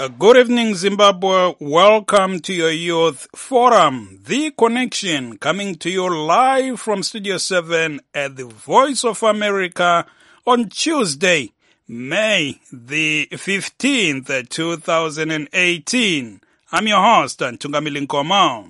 Good evening, Zimbabwe. Welcome to your Youth Forum, The Connection, coming to you live from Studio 7 at the Voice of America on Tuesday, May the 15th, 2018. I'm your host, Ntungamili Nkomo.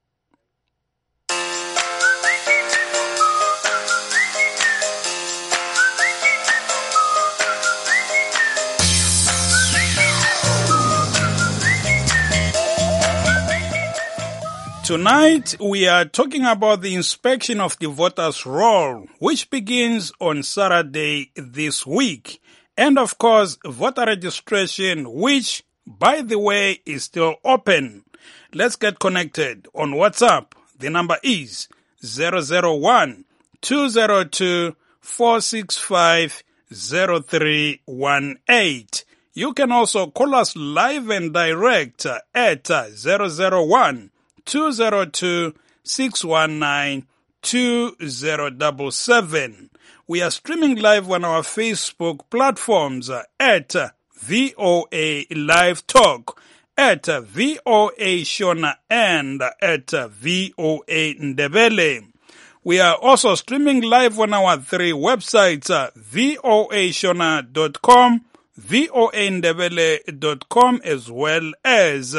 Tonight, we are talking about the inspection of the voters' roll, which begins on Saturday this week. And of course, voter registration, which, by the way, is still open. Let's get connected on WhatsApp. The number is 001-202-465-0318. You can also call us live and direct at 001-202-619-2077. We are streaming live on our Facebook platforms at VOA Live Talk, at VOA Shona, and at VOA Ndebele. We are also streaming live on our three websites, voashona.com, voandebele.com, as well as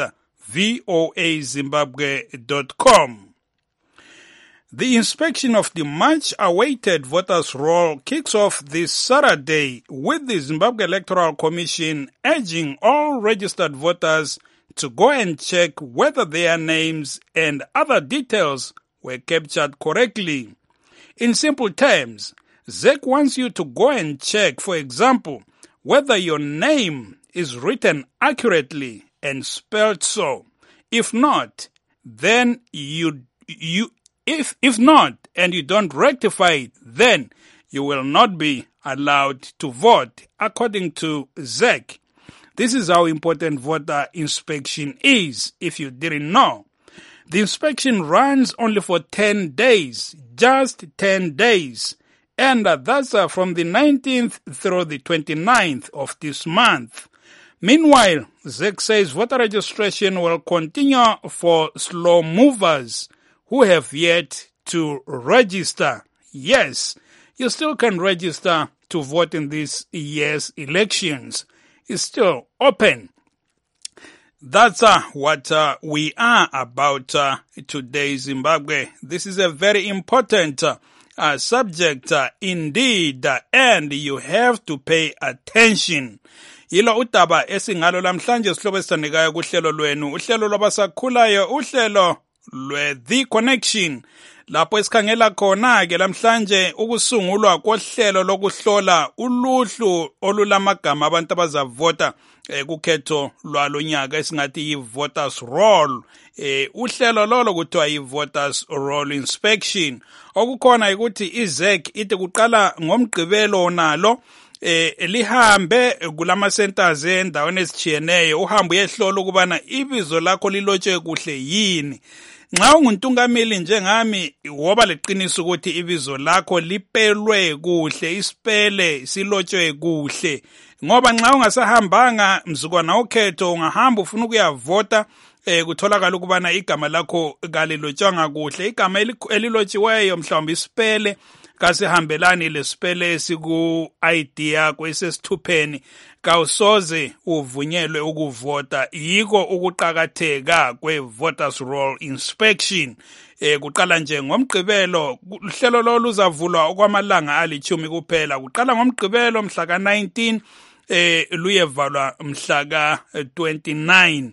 voazimbabwe.com. The inspection of the much-awaited voters' roll kicks off this Saturday, with the Zimbabwe Electoral Commission urging all registered voters to go and check whether their names and other details were captured correctly. In simple terms, ZEC wants you to go and check, for example, whether your name is written accurately and spelled so. If not, then if not, and you don't rectify it, then you will not be allowed to vote, according to ZEC. This is how important voter inspection is, if you didn't know. The inspection runs only for 10 days, just 10 days, and that's from the 19th through the 29th of this month. Meanwhile, ZEC says voter registration will continue for slow movers who have yet to register. Yes, you still can register to vote in this year's elections. It's still open. That's what we are about today, Zimbabwe. This is a very important subject indeed, and you have to pay attention. Yilo udaba esingalo lamhlanje sihloko esithandekayo kuhlelo lwenu, uhlelo lwabasakhulayo, uhlelo lwe-The Connection, lapho esikhangela khona-ke lamhlanje ukusungulwa kohlelo lokuhlola uluhlu olulamagama abantu abazavota kukhetho lwalonyaka esingathi yi-voters roll. Uhlelo lolo kuthiwa yi-voters roll inspection. Okukhona ukuthi iZEC ithi kuqala ngomgqibelo nalo lihambe kulama centers endaweni ezitshiyeneyo, uhambe uyehlola ukubana ibizo lakho lilotshwe kuhle yini. Nxa unguntungameli njengami, woba leqiniso ukuthi ibizo lakho lipelwe kuhle, isipele silotshwe kuhle. Ngoba nxa ungasahambanga mzukwana ukhetho, ungahamba ufuna ukuyavota, kutholakala ukubana igama lakho kalilotshwanga kuhle. Igama elilotshiweyo mhlawumbe isipele kasihambelani lesipele esiku-ID yakho esesithupheni, kawusoze uvunyelwe ukuvota. Yiko ukuqakatheka kwe-voters roll inspection. Kuqala nje ngomgqibelo, uhlelo lolu luzavulwa okwamalanga ali-10 kuphela. Kuqala ngomgqibelo mhla ka-19, luyevalwa mhla ka-29.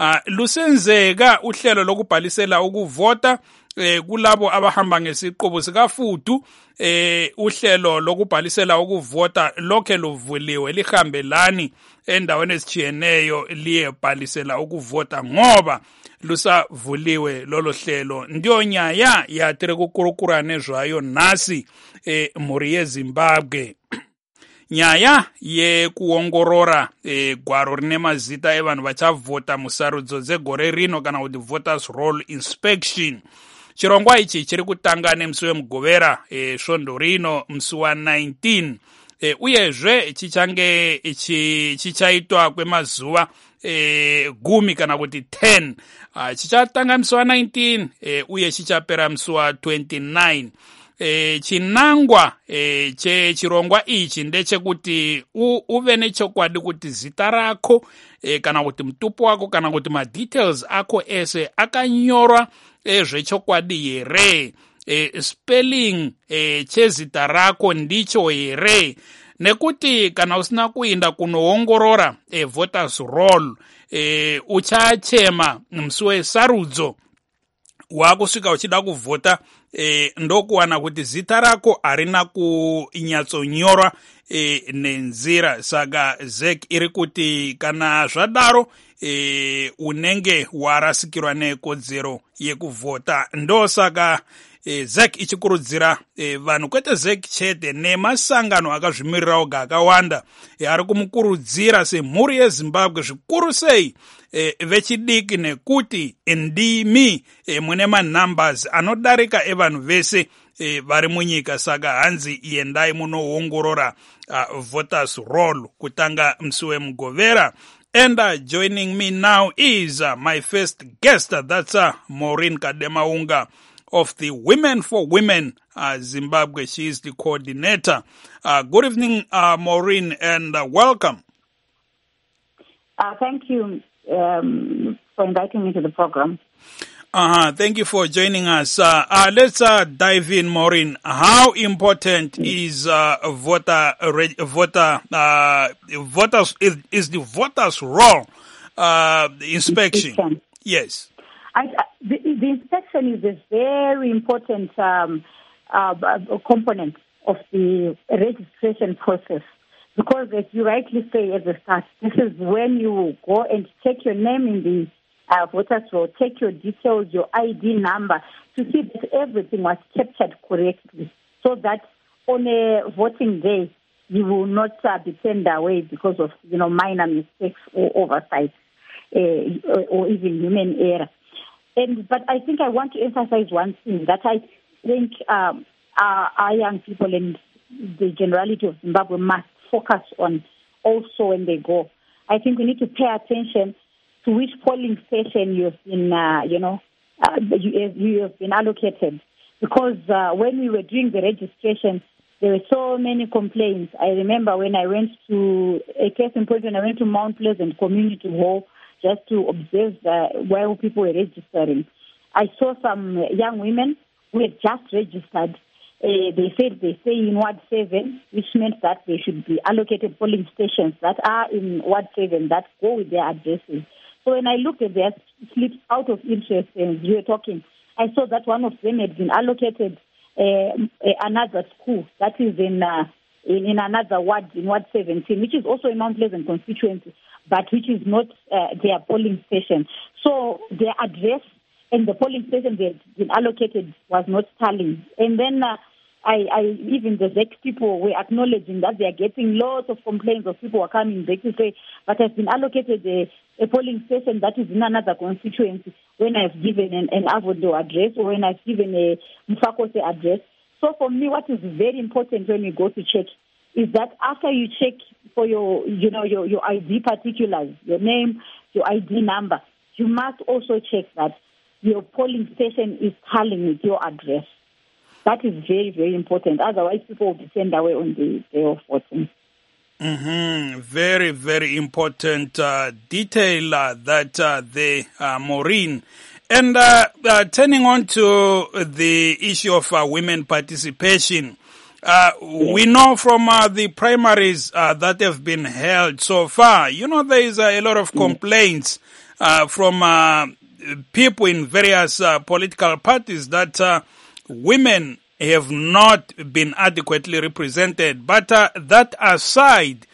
Lusenzeka uhlelo lokubhalisela ukuvota kulabo abahamba ngesiqubu sikafudu. Uhlelo lokubhalisela ukuvota lokhe luvuliwe, lihambelani endaweni ezitshiyeneyo liyebhalisela ukuvota, ngoba lusavuliwe lolo hlelo. Ndiyo nyaya yatire kukurukurane zvayo nasi muri yeZimbabwe. Nyaya yekuongorora gwaro rine mazita evanhu vachavhota musarudzo dzegore rino kana kuti voters roll inspection. Chirongwa ichi chiri kutanga nemusi wemugovera svondo rino musi wa 19 uyezve chichange chichaitwa kwemazuva 10 kana kuti 10 chichatanga musi wa 19 uye chichapera musi wa 29. Chinangwa chechirongwa ichi ndechekuti uve nechokwadi kuti zita rako kana kuti mutupo wako kana kuti madetails ako ese akanyorwa zvechokwadi here, spelling chezita rako ndicho here, nekuti kana usina kuinda kunoongorora voters roll uchachema musi wesarudzo wakusvika uchida kuvhota ndokuwana kuti zita rako harina kunyatsonyorwa nenzira. Saka ZEC iri kuti kana zvadaro unenge warasikirwa nekodzero yekuvhota. Ndosaka ZEC ichikurudzira vanhu, kwete ZEC chete, nemasangano akazvimirirawo akawanda ari kumukurudzira semhuri yeZimbabwe zvikuru sei vechidiki, nekuti ndimi mune manumbers anodarika evanhu vese vari munyika. Saka hanzi endai munoongorora voters roll kutanga musi wemugovera. And joining me now is my first guest, that's Maureen Kademaunga of the Women for Women Zimbabwe. She is the coordinator. Good evening, Maureen, and welcome. Thank you for inviting me to the program. Thank you for joining us. Let's dive in, Maureen. How important is the voters roll inspection? Yes. The inspection is a very important component of the registration process, because, as you rightly say at the start, this is when you go and check your name in the voters roll, check your details, your ID number, to see that everything was captured correctly, so that on a voting day you will not be turned away because of minor mistakes or oversights or even human error. But I think I want to emphasize one thing that I think our young people and the generality of Zimbabwe must focus on also when they go. I think we need to pay attention to which polling station you have been, you have been allocated. Because when we were doing the registration, there were so many complaints. I remember when I went to a case in point, when I went to Mount Pleasant Community Hall just to observe where people were registering, I saw some young women who had just registered. They said they stay in Ward 7, which meant that they should be allocated polling stations that are in Ward 7 that go with their addresses. So when I looked at their slips out of interest and we were talking, I saw that one of them had been allocated another school that is in another ward, in Ward 17, which is also a Mount Pleasant constituency, but which is not their polling station. So their address and the polling station they had been allocated was not tallying. And then even the ZEC people were acknowledging that they are getting lots of complaints of people who are coming back to say, but I've been allocated a polling station that is in another constituency when I've given an Avodo address or when I've given a Mfakose address. So for me, what is very important when you go to check is that after you check for your ID particulars, your name, your ID number, you must also check that your polling station is tallying with your address. That is very, very important. Otherwise, people will be sent away on the day of voting. Very, very important detail that Maureen. And turning on to the issue of women participation, we know from the primaries that have been held so far, there is a lot of complaints from people in various political parties that women have not been adequately represented. But that aside,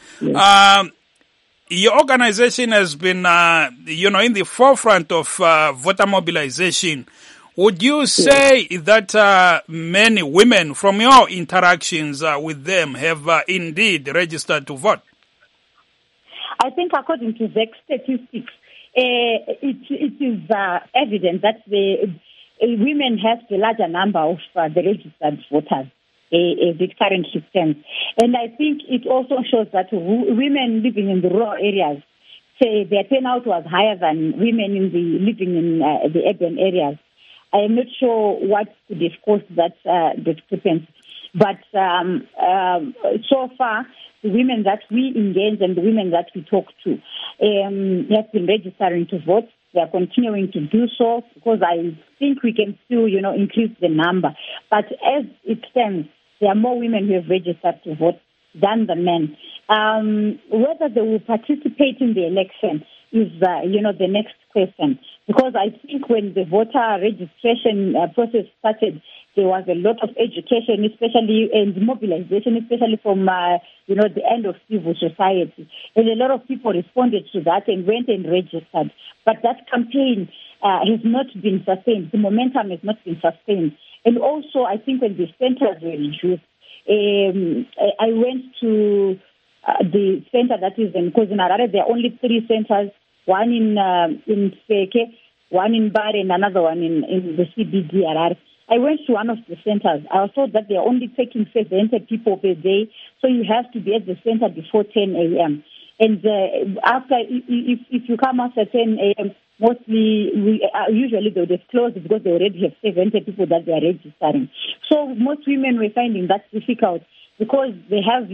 your organization has been, in the forefront of voter mobilization. Would you say that many women, from your interactions with them, have indeed registered to vote? I think according to ZEC statistics, it is evident that the women have the larger number of the registered voters. a victory stands. And I think it also shows that women living in the rural areas, say their turnout was higher than women living in the urban areas. I am not sure what could have caused that discrepancy. But so far, the women that we engage and the women that we talk to have been registering to vote. They are continuing to do so because I think we can still, increase the number. But as it stands, there are more women who have registered to vote than the men. Whether they will participate in the election is, the next question. Because I think when the voter registration process started, there was a lot of education, especially, and mobilization, especially from, the end of civil society. And a lot of people responded to that and went and registered. But that campaign has not been sustained. The momentum has not been sustained. And also, I think when the centers were reduced, I went to the center that is in KwaZulu-Natal. There are only 3 centers, one in Seke, one in Bare, and another one in the CBD Harare. I went to one of the centers. I was told that they are only taking 70 people per day, so you have to be at the center before 10 a.m. And after, if you come after 10 a.m., mostly, usually they would have closed because they already have 70 people that they are registering. So most women were finding that difficult because they have,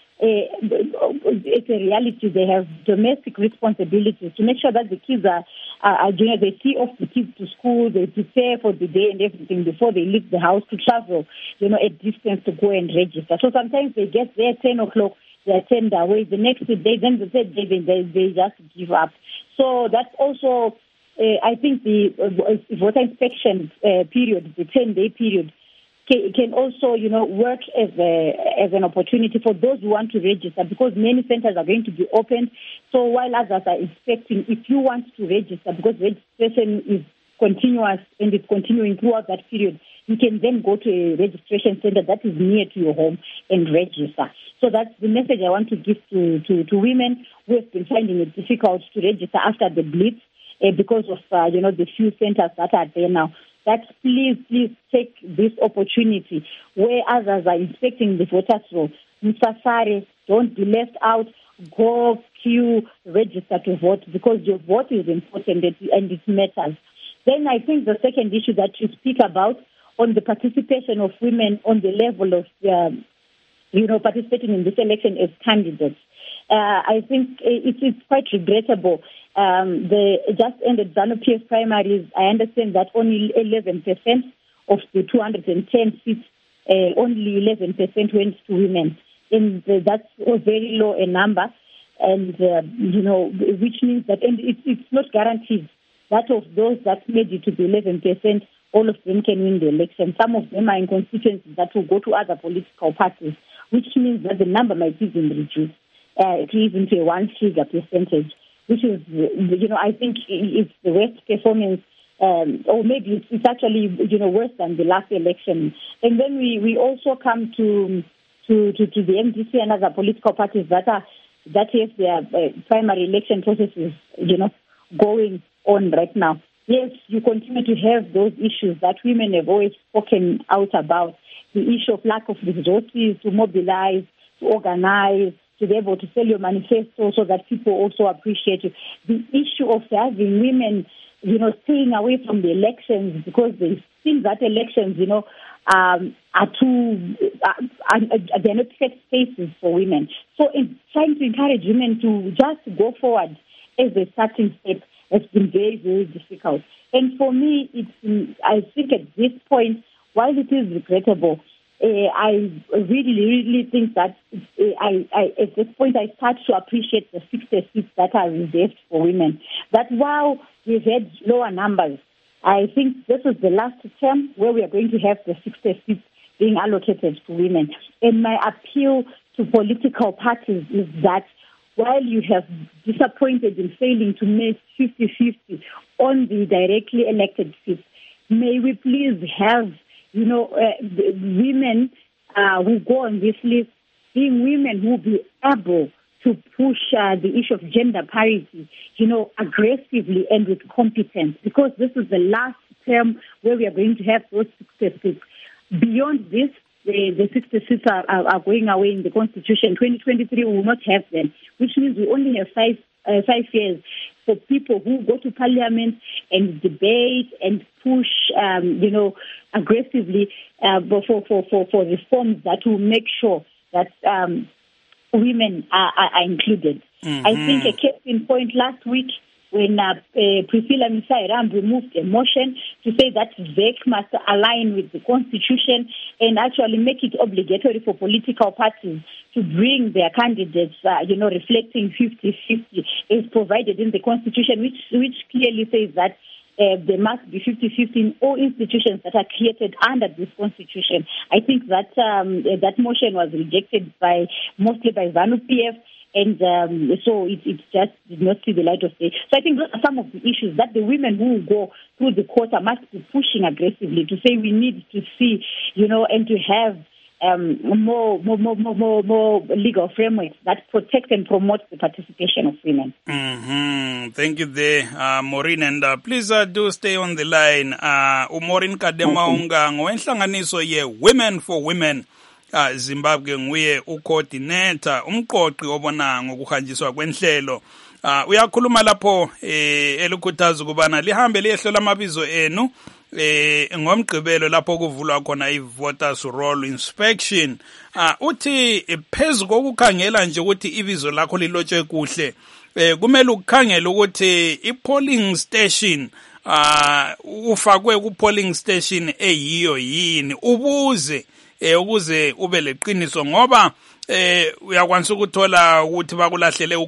it's a reality. They have domestic responsibilities to make sure that the kids they see off the kids to school, they prepare for the day and everything before they leave the house to travel, a distance to go and register. So sometimes they get there 10 o'clock, they're turned away. The next day, then the third day, they just give up. So that's also, I think the voter inspection period, the 10-day period, can also, work as an opportunity for those who want to register because many centers are going to be opened. So while others are inspecting, if you want to register, because registration is continuous and it's continuing throughout that period, you can then go to a registration center that is near to your home and register. So that's the message I want to give to women who have been finding it difficult to register after the blitz because of, the few centers that are there now. That please take this opportunity where others are inspecting the voters' roll. Musafari, don't be left out. Go queue, register to vote because your vote is important and it matters. Then I think the second issue that you speak about on the participation of women on the level of, participating in this election as candidates. I think it's quite regrettable. The just ended ZANU-PF primaries, I understand that only 11% of the 210 seats, only 11% went to women. And that's a very low a number. And, which means that, and it's not guaranteed that of those that made it to the 11%, all of them can win the election. Some of them are in constituencies that will go to other political parties, which means that the number might even reduce to even to a one-figure percentage, which is, I think it's the worst performance, or maybe it's actually, worse than the last election. And then we also come to the MDC and other political parties that have their primary election processes, going on right now. Yes, you continue to have those issues that women have always spoken out about, the issue of lack of resources to mobilize, to organize, to be able to sell your manifesto so that people also appreciate you. The issue of having women, staying away from the elections because they think that elections, are too, they're not set spaces for women. So in trying to encourage women to just go forward as a starting step has been very, very difficult. And for me, I think at this point, while it is regrettable, I really think that at this point I start to appreciate the 60 seats that are reserved for women. That while we've had lower numbers, I think this is the last term where we are going to have the 60 seats being allocated to women. And my appeal to political parties is that while you have disappointed in failing to make 50-50 on the directly elected seats, may we please have women who go on this list, being women who will be able to push the issue of gender parity, aggressively and with competence, because this is the last term where we are going to have those successes. Beyond this, the 60 seats are going away in the Constitution. 2023 we will not have them, which means we only have 5 years for people who go to Parliament and debate and push, aggressively for reforms that will make sure that women are included. I think a case in point last week when Priscilla Misairambu moved a motion to say that ZEC must align with the Constitution and actually make it obligatory for political parties to bring their candidates, reflecting 50-50 is provided in the Constitution, which clearly says that there must be 50-50 in all institutions that are created under this Constitution. I think that that motion was rejected mostly by ZANU-PF. And so it just did not see the light of day. So I think those are some of the issues that the women who go through the quota must be pushing aggressively to say we need to see, and to have more legal frameworks that protect and promote the participation of women. Thank you there, Maureen. And please do stay on the line. Maureen Kademaunga, ngowenhlanganiso ye Women for Women. Zimbabwe nguye ucoordinator umqoqi obona ngokuhanjiswa kwenhlelo uyakhuluma lapho elikhuthaza ukubana lihambe liyehlola amabizo enu ngomgqibelo lapho kuvulwa khona i-voters roll inspection uthi phezulu kokukhangela nje ukuthi ibizo lakho lilotshwe kuhle kumele ukukhangela ukuthi i-polling station ufakwe ku-polling station eyiyo yini ukuze ube leqiniso ngoba uyakwanisa ukuthola ukuthi bakulahlele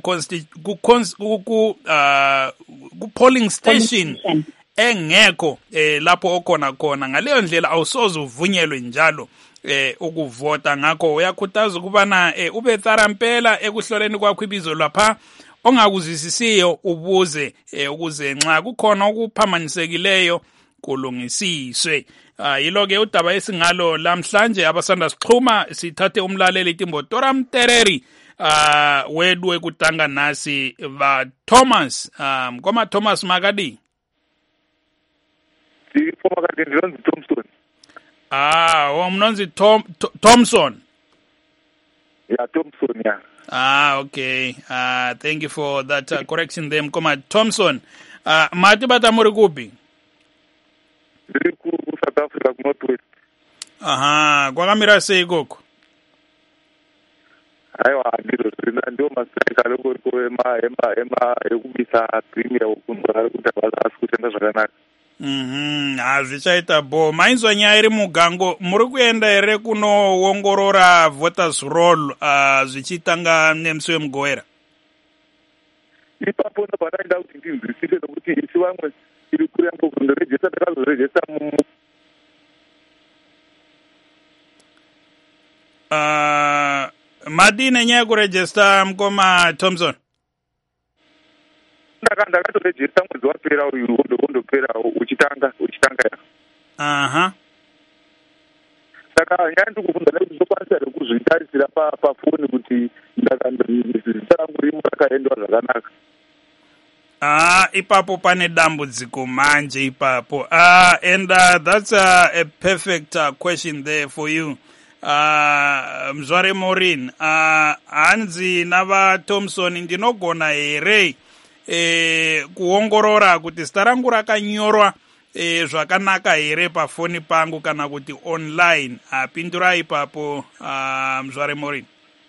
ku-polling station engekho lapho okhona ngaleyo ndlela awusoze uvunyelwe njalo ukuvota ngakho uyakhuthaza ukubana ube tharampela ekuhloleni kwakho ibizo lapha ongakuzwisisiyo ukuze nxa kukhona okuphambanisekileyo kulungisiswe yilo-ke udaba esingalo lamhlanje abasanda sixhuma sithathe umlaleli Timbo Tora Mtereri wedwe kutanga nasi va Thomas mkoma Thomas Magadi Ndinonzi Thompson umnonzi Thompson Thompson okay thank you for that correction there mkoma Thompson mati batamuri kupi ndiri ku-South Africa ku-Northwest. Kwakamira sei koko? Aiwa ndio masika lokho ema ekubisa premier ukunzwa kuti abazi kutenga zvakanaka. Zvichaita bo mainzwa nyaya iri mugango muri kuenda here kunoongorora voters roll zvichitanga nemusi wemugoera? Ipapo ndopadaida kuti ndinzwisise nokuti isi vamwe iri kuyango kundorejesa takazorejesa madine nyaya kurejesta mkoma Thompson? Ndakatorejesta mwedzi wapera uyu wondopera uchitanga saka nyaya ndikubvunza nekuti zvinokwanisa here kuzvitarisira pafoni kuti zita rangu rimo rakaendwa zvakanaka. Ipapo pane dambudziko manje ipapo. And that's a perfect question there for you. Mzware Maureen, hanzi nava Thompson ndinogona here kuongorora kuti zita rangu rakanyorwa zvakanaka here pafoni pangu kana kuti online. Pindura ipapo Mzware Maureen.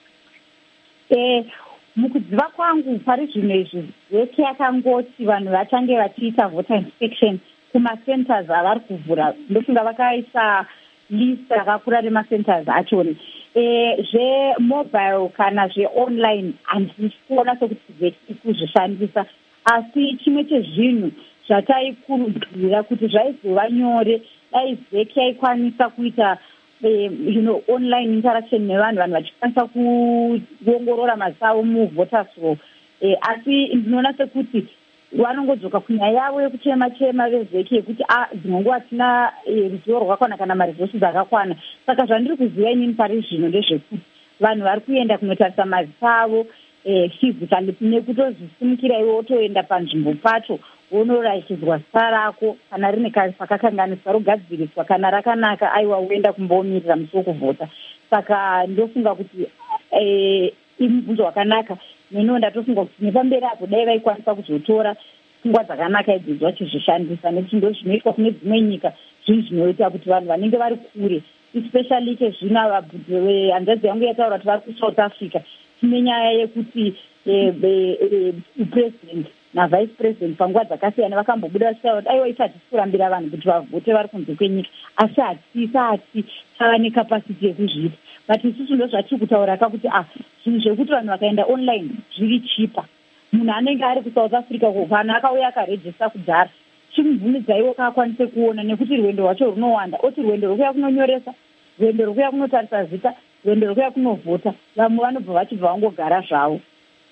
Mukudziva kwangu pari zvino izvi veke yakangoti vanhu vatange vachiita voter inspection kumacenters avari kuvhura ndofunga vakaisa list rakakura remacenters achoni zvemobile kana zveonline handisi kuona sokuti veki kuzvishandisa asi chimwe chezvinhu zvataikurudzira kuti zvaizova nyore dai veki yaikwanisa kuita online interaction nevanhu vachikwanisa kuongorora mazita avo muvoters roll asi ndinoona sekuti vanongodzoka kunyaya yavo yekuchema vezeki yekuti dzimwe nguva hatina ruzivo rwakakwana kana maresources akakwana saka zvandiri kuziva inini pari zvino ndezvekuti vanhu vari kuenda kunotarisa mazita avo physically nekutozvisimukira iwe wotoenda panzvimbo pacho wonoraikidzwa zita rako kana rine pakakanganiswa rogadziriswa kana rakanaka aiwa uenda kumboomirira musi wokuvhota. Saka ndofunga kuti imubvunzo wakanaka neniwo ndatofunga kuti nepamberi apo dai vaikwanisa kuzotora pfungwa dzakanaka idzodzo vachizvishandisa nekuti ndo zvinoitwa kune dzimwe nyika zvinhu zvinoita kuti vanhu vanenge vari kure especially kezvino hanzvadzi yangu yataura kuti vari kuSouth Africa tine nyaya yekuti president navice president panguva dzakasiyana vakambobuda vachitaura kuti aiwa ife hatisi kurambira vanhu kuti vavhote vari kunze kwenyika asi hatisi tava nekapasiti yekuzviita but isusu ndo zvatiri kutaura kakuti zvinhu zvekuti vanhu vakaenda online zviri chipa. Munhu anenge ari kuSouth Africa kana akauya akarejista kudhara chimubvumidzaiwo kaakwanise kuona nekuti rwendo rwacho runowanda oti rwendo rwokuya kunonyoresa, rwendo rwokuya kunotarisa zita, rwendo rwokuya kunovhota, vamwe vanobva vachibva vangogara zvavo.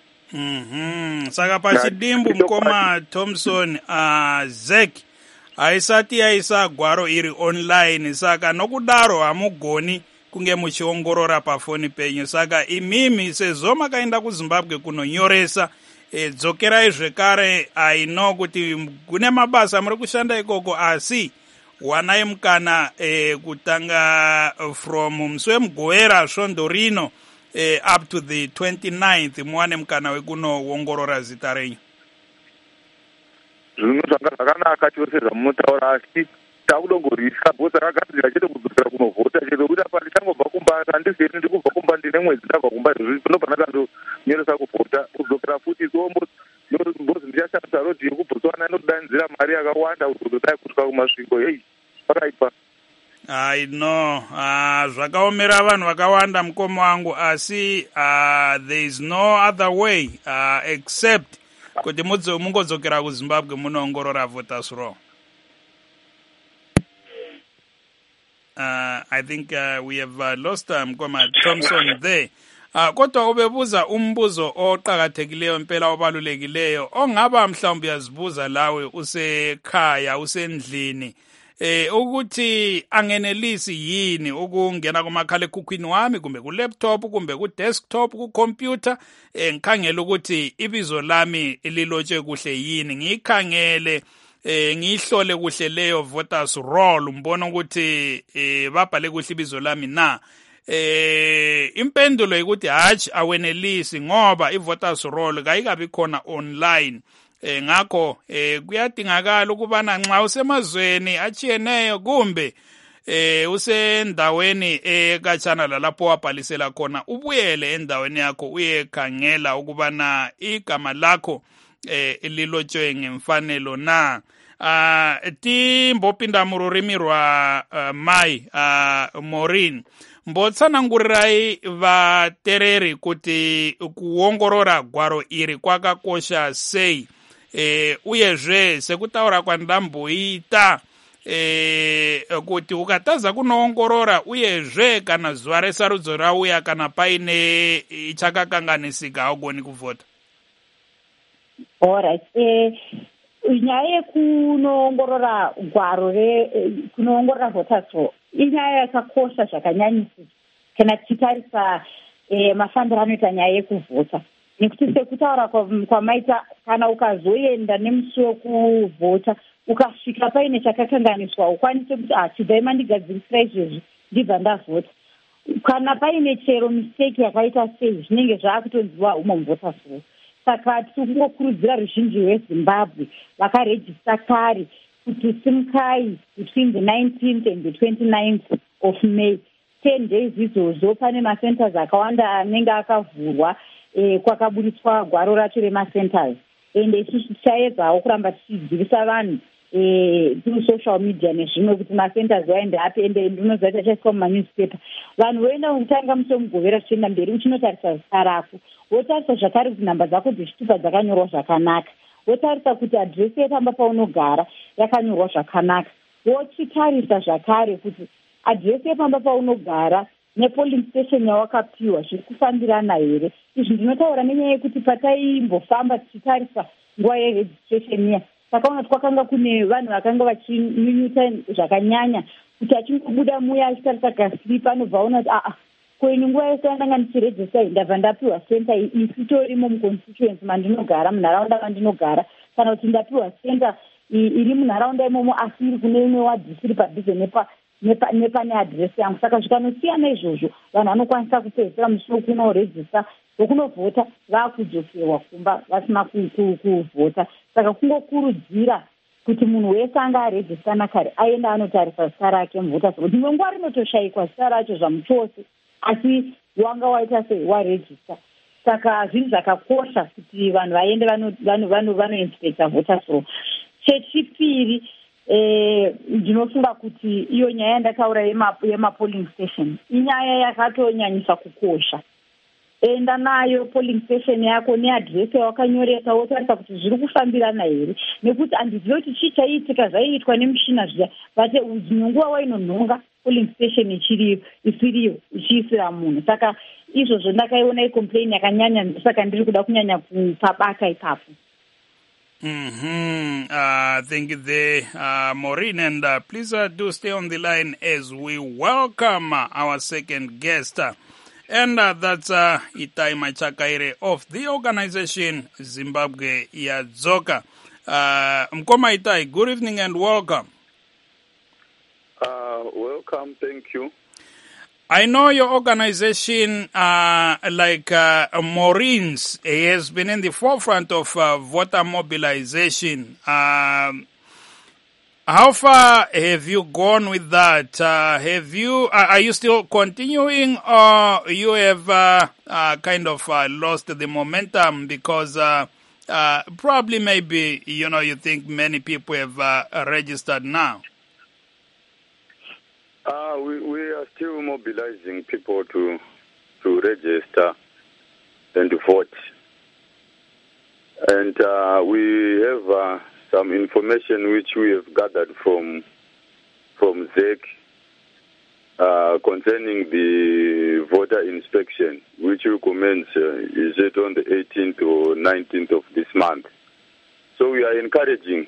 Saka pachidimbu mukoma Thompson Zack haisati yaisa gwaro iri online, saka nokudaro hamugoni kunge muchiongorora pafoni penyu. Saka imimi sezvo makaenda kuZimbabwe kunonyoresa dzokerai zvekare. I know kuti kune mabasa muri kushanda ikoko, asi wanai mukana kutanga from musi weMugowera svondo rino up to the 29th muwane mukana wekunoongorora zita renyu. Zvinhu zvanga zvakanaka chose zvamunotaura, asi takudongorisa bhosa rakagadzira chete kudzokera kunovhota chete kuti apa ndichangobva kumba handizeni ndiri kubva kumba ndine mwedzi ndabva kumba zvinobva ndakandonyoresa kuvhota kudzokera futi mbozi ndichashandisa rodhi yekubhutswana inodanzira mari yakawanda kuzodai kusvika kumasvingo. Hei pakaipa. I know zvakaomera vanhu vakawanda mukoma wangu, asi there is no other way except kuti mungodzokera kuZimbabwe munoongorora voters roll. I think we have lost mkoma Thompson there. Kodwa ubebuza umbuzo oqhakathekileyo impela obalulekileyo ongaba mhlawumbe uyazibuza lawe usekhaya usendlini ukuthi angenelisi yini ukungena kumakhala ekhukhwini wami kumbe ku laptop kumbe ku desktop ku computer ngikhangela ukuthi ibizo lami lilotshwe kuhle yini, ngikhangele ngihlole kuhle leyo voters roll mbona ukuthi babhale kuhle ibizo lami na. Impendulo ukuthi hatshi awenelisi ngoba i-voters roll kayikabi khona online. Ngakho kuyadingakala ukubana nxa usemazweni achiyeneyo kumbe usendaweni ekhatshana lalapho wabhalisela khona ubuyele endaweni yakho uyekhangela ukubana igama lakho lilotshwe ngemfanelo na. Timbopinda mururimi rwa mai Maureen mbotsanangurirai vatereri kuti kuongorora gwaro iri kwakakosha sei, uyezve sekutaura kwandamboita kuti ukataza kunoongorora uyezve kana zuva resarudzo rauya kana paine chakakanganisika haugoni kuvhota. Alright. Nyaya yekunoongorora gwaro kunoongorora voters roll inyaya yakakosha zvakanyanyisisa kana tichitarisa mafambiro anoita nyaya yekuvhota, nekuti sekutaura kwamaita kana ukazoenda nemusi wekuvhota ukasvika paine chakakanganiswa ukwanise kuti chibvai mandigadzirisira izvezvi ndibva ndavhota. Kana paine chero mistake yakaita sei zvinenge zvaakutonziwa huma muvhoters roll. Saka tikungokurudzira ruzhinji rweZimbabwe vakarejista kare kuti simukai between the 19th and the 29th of May, 10 days izvozvo pane macenters akawanda anenge akavhurwa kwakaburitswa gwaro racho remacenters, ende isusu tichaedzawo kuramba tichidzivisa vanhu through social media nezvimwe kuti macenters waende api, ende ndinoziva chaiswa mumanewspaper. Vanhu voenda kutanga musi weMugowera tichienda mberi uchinotarisa zita rako, wotarisa zvakare kuti nhamba dzako dzechitupa dzakanyorwa zvakanaka, wotarisa kuti adhiresi yepamba paunogara yakanyorwa zvakanaka, wochitarisa zvakare kuti adhiresi yepamba paunogara nepolling station yawakapiwa zviri kufambirana here. Izvi ndinotaura nenyaya yekuti pataimbofamba tichitarisa nguva yeregistration iya takaona kuti kwakanga kune vanhu vakanga vachinyunyuta zvakanyanya kuti achingobuda muya achitarisa kaslipa anobva aona kuti koini nguva yese yandanga ndichirejista ndabva ndapiwa center isi torimo muconstituency mandinogara, munharaunda mandinogara, kana kuti ndapiwa center iri munharaunda imomo asi iri kune imwe wadhi isiri padhuze nepane adhiresi yangu. Saka zvikanosiyana izvozvo vanhu vanokwanisa kupedzisira musoro kunorejista vokunovhota vaakudzoserwa kumba vasina kuvhota. Saka kungokurudzira kuti munhu wese anga arejista nakare aenda anotarisa zita rake muvhota kuti rimwe nguva rinotoshayikwa zita racho zvamuchose asi wanga waita sei warejista. Saka zvinhu zvakakosha kuti vanhu vaende vanoinspecta vhota soro. Chechipiri ndinofunga kuti iyo nyaya yandataura yemapolling station inyaya yakatonyanyisa kukosha. Enda nayo polling station yako neadhiresi yawakanyoresa wotarisa kuti zviri kufambirana here, nekuti handizivi kuti chii chaiitika zvaiitwa nemushina zviya but dzimwe nguva wainonhonga polling station isiriyo ichiisira munhu. Saka izvozvo ndakaiona icomplain yakanyanya, saka ndiri kuda kunyanya kupabata ipapo. Thank you there, Maureen, and please do stay on the line as we welcome our second guest. And that's Itai Machakaire of the organization Zimbabwe Yadzoka. Mkoma Itai, good evening and welcome. Welcome, thank you. I know your organization, like Maureen's, has been in the forefront of voter mobilization. How far have you gone with that? Are you still continuing, or you have kind of lost the momentum because probably maybe, you think many people have registered now? We are still mobilizing people to register and to vote. And we have some information which we have gathered from ZEC concerning the voter inspection, which will commence is it on the 18th or 19th of this month. So we are encouraging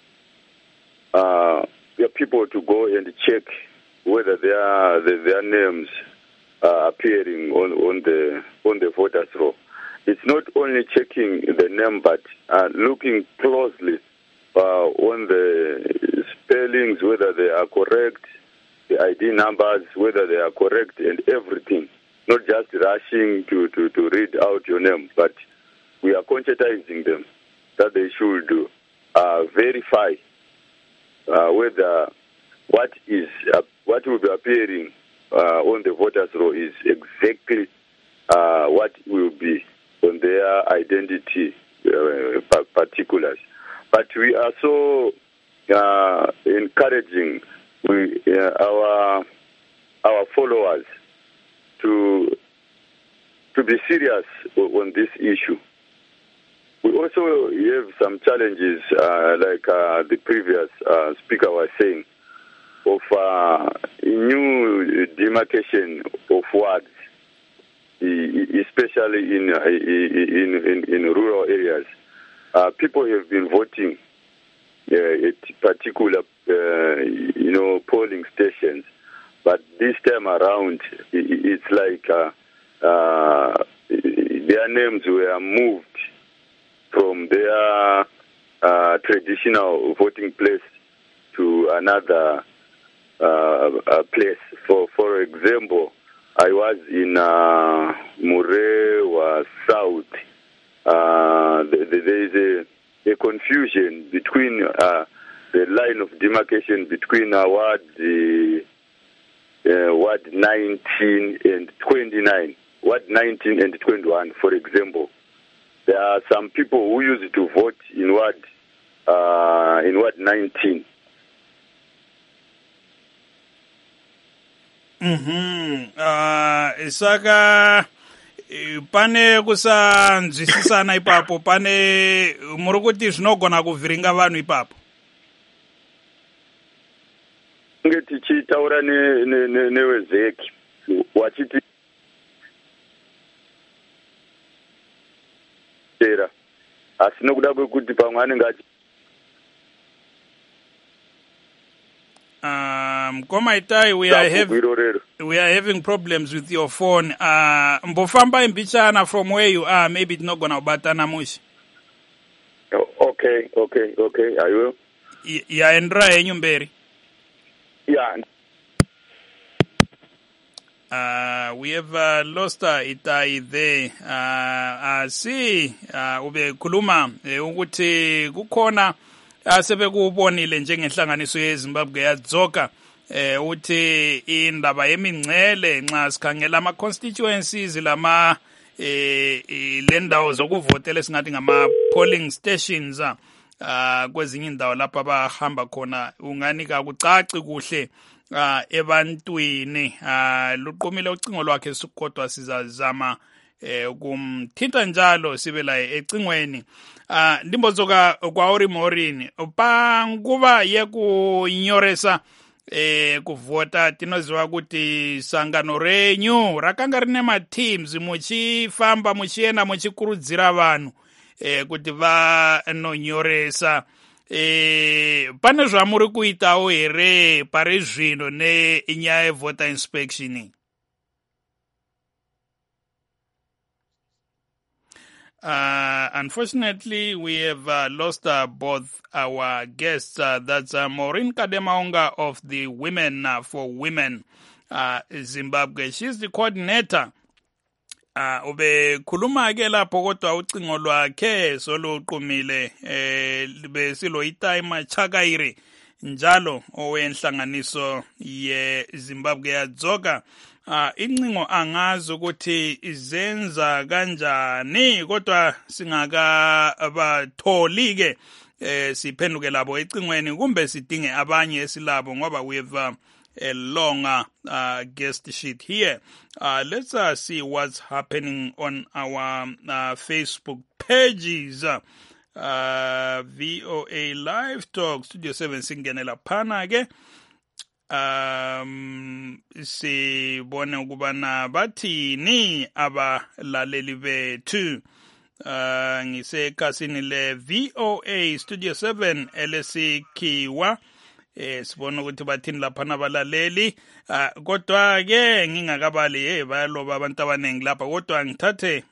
people to go and check whether their names are appearing on the voters' roll. It's not only checking the name, but looking closely on the spellings, whether they are correct, the ID numbers, whether they are correct, and everything. Not just rushing to read out your name, but we are conscientizing them that they should do verify whether what will be appearing on the voters' roll is exactly what will be on their identity particulars. But we are so encouraging our followers to be serious on this issue. We also have some challenges, like the previous speaker was saying, of new demarcation of wards, especially in rural areas. People have been voting at particular, polling stations, but this time around, it's like their names were moved from their traditional voting place to another place. For example, I was in Murewa South. There is a confusion between the line of demarcation between Ward 19 and 29, Ward 19 and 21, for example. There are some people who used to vote in Ward 19. Saka pane kusanzwisisana ipapo, pane muri kuti zvinogona kuvhiringa vanhu ipapo. Nge tichitaura newezeki wachiti tera asina kuda kwekuti pamwe anenge Komaitai, we are having problems with your phone. Mbofamba imbichana from where you are, maybe it's not gonna batana much. Okay, I will. Yeah, Endra Enyumberi. Yeah. We have lost Itai there. Ube kuluma ukuthi kukhona sebekubonile njengenhlanganiso yeZimbabwe yadzoka uthi indaba yemingcele nxa sikhangela ama constituencies lama lendawo zokuvotela singathi ngama polling stations kwezinye indawo lapha abahamba khona unganika kucaci kuhle ebantwini luqumile ucingo lwakhe kodwa sizazama kumthinta njalo sibe la ecingweni ndimbozoka kwa Orimorini panguva yekunyoresa kuvhota tinoziva kuti sangano renyu rakanga rine mateams muchifamba muchienda muchikurudzira vanhu kuti vanonyoresa pane zvamuri kuitawo here pari zvino nenyaya yevoter inspection? Unfortunately, we have lost both our guests. That's Maureen Kademaonga of the Women for Women Zimbabwe. She's the coordinator. Ube khuluma ke lapho kodwa ucingo lwakhe soluqumile besilo itime chakaire njalo owenhlanganiso ye Zimbabwe yadzoka incingo angazi ukuthi izenza kanjani kodwa singakabatholi ke siphenduke labo ecingweni kumbe sidinge abanye esilabo ngoba we have a longer guest sheet here. Let's see what's happening on our Facebook pages. VOA Live Talk Studio 7 singenela phana ke sibone ukubana bathini abalaleli bethu ngisekasini le VOA Studio 7 elesikhiwa sibona ukuthi bathini laphana abalaleli kodwa ke ngingakabali bayaloba abantu abaningi lapha kodwa ngithathe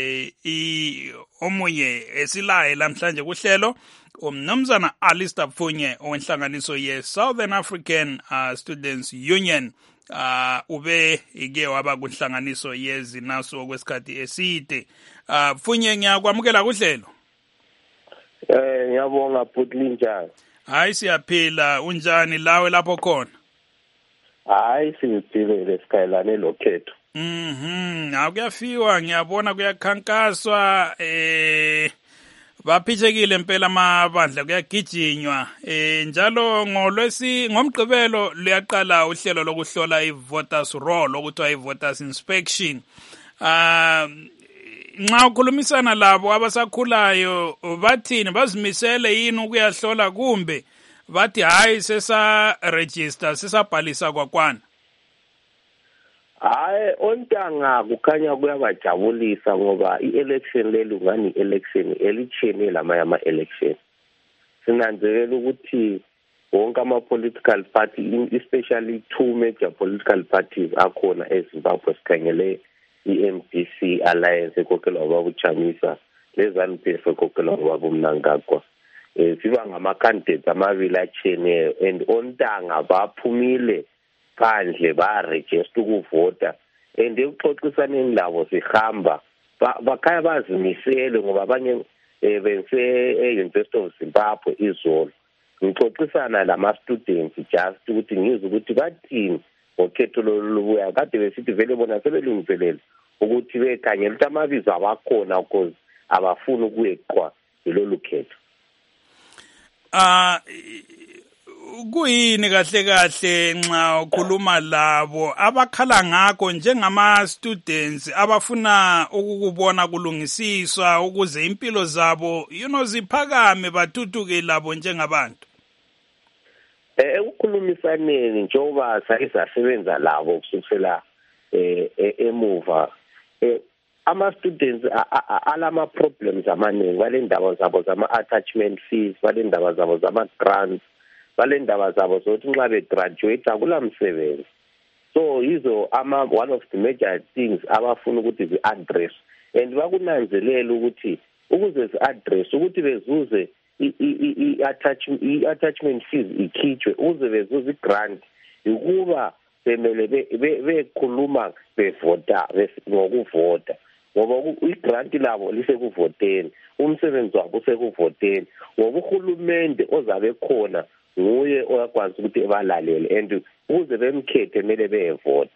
omunye esilaye namhlanje kuhlelo umnumzana Alistair Pfunye owenhlanganiso ye Southern African Students Union ube ike waba kunhlanganiso yezinaso kwesikhathi eside. Pfunye ngiyakwamukela kuhlelo. Ngiyabonga Putli njani? Hayi siyaphila, unjani lawe lapho khona? Hayi siphilile sikhayelane lokhetho. Akuyafiwa ngiyabona kuyakhankaswa baphithekile impela amabandla kuyagijinywa njalo ngomgqibelo luyaqala uhlelo lokuhlola i-voters roll okuthiwa i-voters inspection. Nxa ukhulumisana labo abasakhulayo bathini bazimisele yini ukuyahlola kumbe bathi hayi sesa-register sesabhalisa kwakwana? Hayi ontanga kukhanya kuyabajabulisa ngoba i-election leli ngani election elitshiyene lamanye ama-election. Sinanzelela ukuthi wonke ama-political party especially two major political parties akhona eZimbabwe sikhangele i-MDC Alliance ekhokelwa ubaba uChamisa le-ZANU-PF ekhokelwa ubaba uMnangagwa. Siba ngama-candidates amabili atshiyeneyo and ontanga baphumile phandle ba-register ukuvota and ekuxoxisaneni labo sihamba bakhaya bazimisele ngoba abanye bense e-University of Zimbabwe izolo ngixoxisana lama-students just ukuthi ngizwe ukuthi bathini ngokhetho lolubuya kade besithi vele bona sebelungiselele ukuthi bekhangela ukuthi amabizo abakhona because abafuni ukuyeqwa yilolu khetho. Kuyini kahle nxa ukhuluma labo abakhala ngakho njengama-students abafuna ukukubona kulungisiswa ukuze impilo zabo ziphakame bathuthuke labo njengabantu? Ekukhulumisaneni njengoba sake sasebenza labo kusukela emuva ama-students alama-problems amaningi bale ndaba zabo zama-attachment fees bale ndaba zabo zama-grants balendaba zabo zokuthi nxa begraduate akulamsebenzi. So yizo one of the major things abafuna ukuthi zi-address, and bakunanzelela ukuthi ukuze zi-address ukuthi bezuze i-attachment fees ikhitshwe, ukuze bezuze i-grant ukuba semele bekhuluma bevota ngokuvota, ngoba i-grant labo lisekuvoteni, umsebenzi wabo usekuvoteni, ngoba uhulumende ozabe khona nguye oyakwazi ukuthi ebalalele, and ukuze bemkhethe kumele beyevota.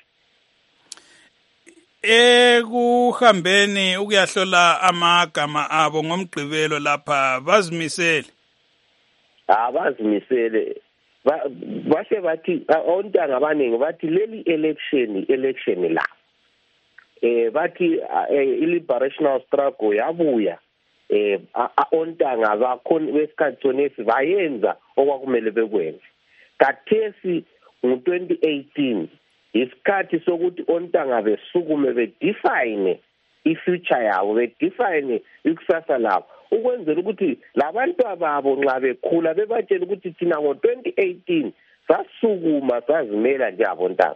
Ekuhambeni ukuyahlola amagama abo ngomgqibelo lapha bazimisele. Bazimisele bahle bathi ontanga abaningi bathi leli election la bathi i-liberational struggle yabuya ontanga bakhona besikhathi sonesi bayenza okwakumele bekwenze. Kathesi ngo-2018 isikhathi sokuthi ontanga besukume bedefine i-future yabo, bedefine ikusasa labo, ukwenzela ukuthi labantu ababo nxa bekhula bebatshela ukuthi thina ngo-2018 sasukuma sazimela nje abontanga.